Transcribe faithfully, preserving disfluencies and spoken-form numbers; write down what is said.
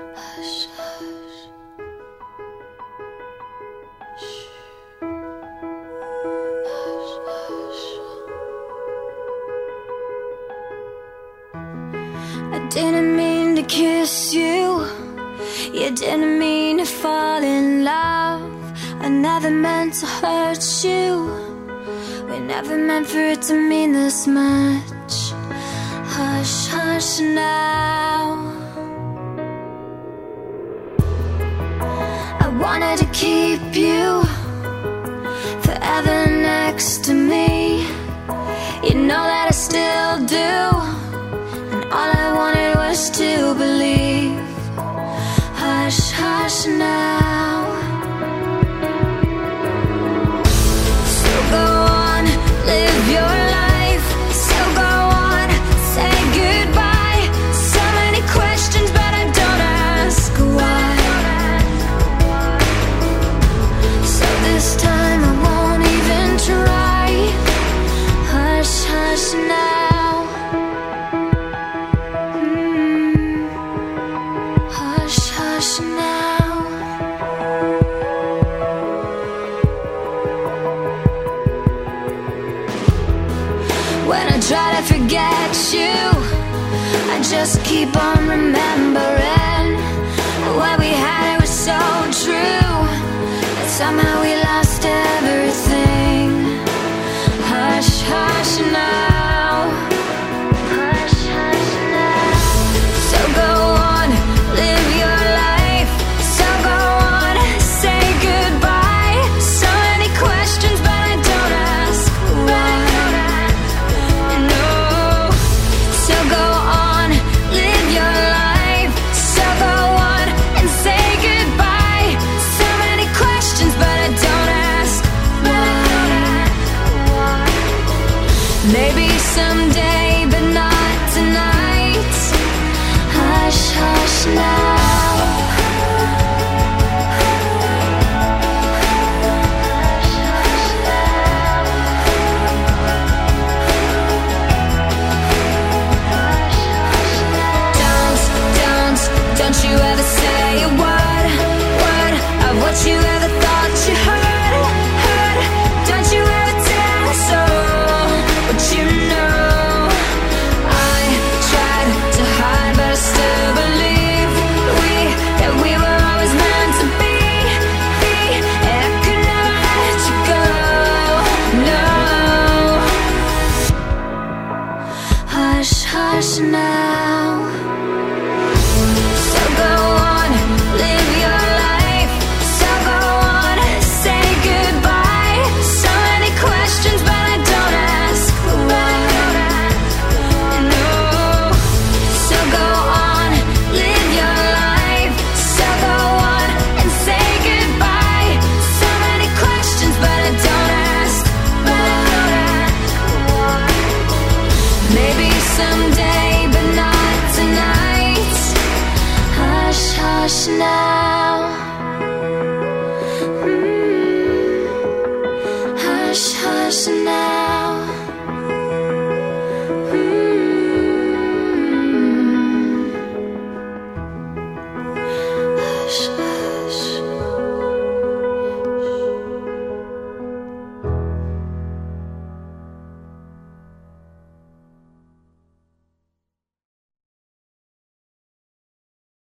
Hush, hush. Shh. Hush, hush. I didn't mean to kiss you. You didn't mean to fall in love. I never meant to hurt you. We never meant for it to mean this much. Hush, hush now. I wanted to keep you forever next to me. You know that I still do. And all I wanted was to believe. Hush, hush now. So go on, live your life. So go on, say goodbye. So many questions, but I don't ask why. So this time I won't even try. Hush, hush now. Mm. Hush, hush now. When I try to forget you, I just keep on remembering. What we had, it was so true, but somehow we lost